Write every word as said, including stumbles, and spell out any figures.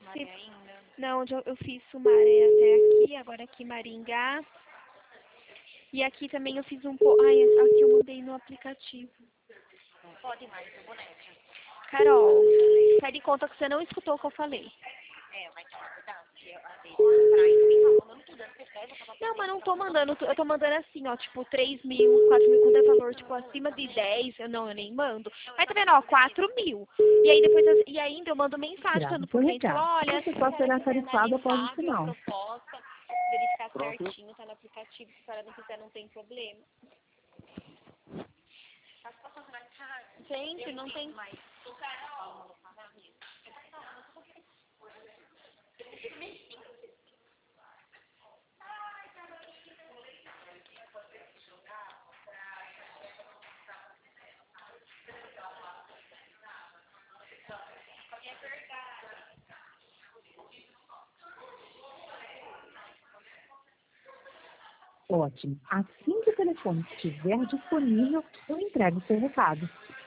Sumaré Se- ainda? Não, onde eu, eu fiz Sumaré até aqui, agora aqui Maringá. E aqui também eu fiz um pouco. Ai, aqui eu mandei no aplicativo. Não pode mais, o boneca. Carol, sai de conta que você não escutou o que eu falei. É, vai tomar cuidado, porque às vezes pra isso mim, tá mandando tudo, as pessoas, eu tava Não, mas não pensando, tô mandando, eu tô mandando assim, ó, tipo, três mil, quatro mil, quando é valor, tipo, acima de dez, eu não, eu nem mando. Mas tá vendo, ó, quatro mil. E aí depois, eu- e ainda eu mando mensagem Grave falando pro seu cliente, recado. falo, olha, Você só será tarifado após o analisável a sinal. proposta, verificar certinho, tá no aplicativo, se a senhora não quiser, não tem problema. Gente, não tem... Ótimo. Assim que o telefone estiver disponível, eu entrego o seu recado.